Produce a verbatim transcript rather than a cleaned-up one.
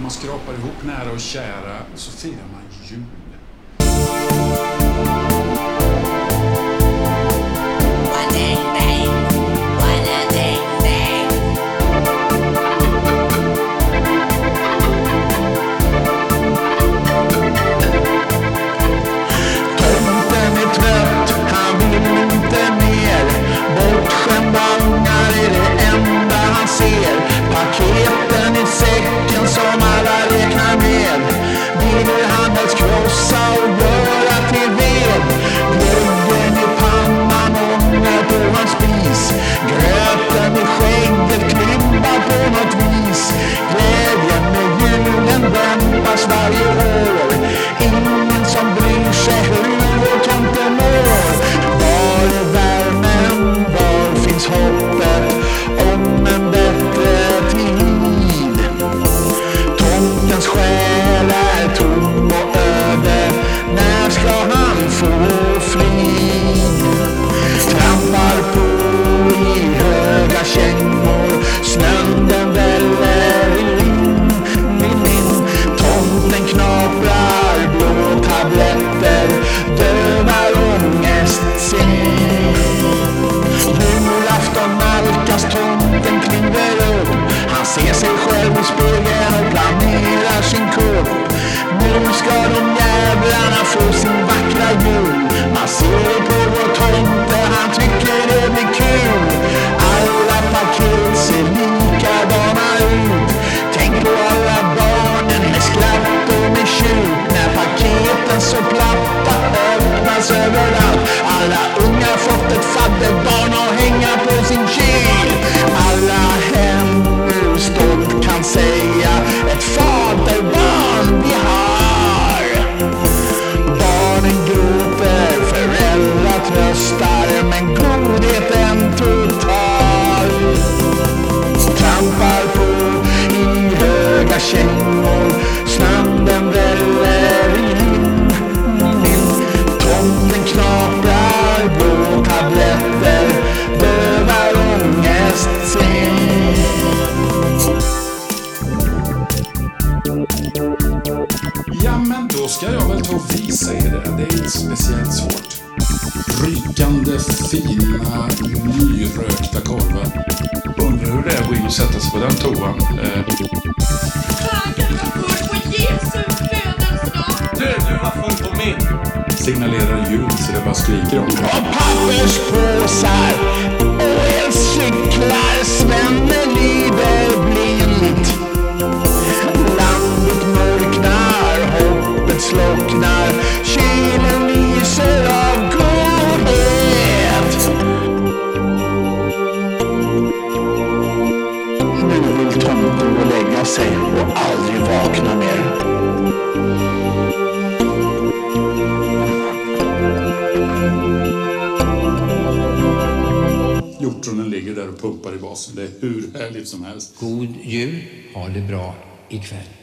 man skrapar ihop nära och kära och så firar man jul. Tomten är trött, han vill inte mer. Bortskämda ungar är det enda han ser. Paketen i säcken som alla räknar med vill han helst krossa och göra till ved. Glöggen i pannan, ångar på hans spis. Gröten i skägget klimpar på något vis. Glädjen med julen dämpas varje år. Ingen som bryr sig hur vår tomte mår. Var är värmen, var finns hoppet om en bättre tid? Tomtens själ är tom och öde. När ska han få frid? Trampar på i höga kängor. Snön den väller in, in, in. Tomten knaprar blå tabletter, dövar ångest sin. Julafton nalkas, tomten kliver upp. Han ser sig själv i spegeln och planerar sin kupp. Nu ska de jävlarna få sin vackra jul. Man ser på vår tomte, han tycker det blir kul. Alla paket ser likadana ut. Tänk på alla barnen med skratt och med tjut. När paketen så platta öppnas överallt. Alla unga fått ett fadderbarn och hänga på sin kyl. Alla hem nu stolt kan säga ett faderbarn vi har. Barnen gråter, föräldrar tröstar, men godheten total. Trampar på i höga kängor, snön den väller in, in. Tomten knaprar blå tabletter, dövar ångest sin. Ja, men då ska jag väl ta och visa er det. Det är inte speciellt svårt. Rykande, fina, nyrökta korvar. Undrar hur det är att gå in och sätta sig på den toan. Eh. Tagen var full på Jesu födelsedag. Du, du var full på min. Signalerar jul så det bara skriker om det. Och papperspåsar och elcyklar. Svenne lider blint. Landet mörknar, hoppet slocknar. Kylen lyser av godhet. Nu vill tomten gå och lägga sig och aldrig vakna mer. Hjortronen ligger där och pumpar i basen. Det är hur härligt som helst. God jul, ha det bra ikväll.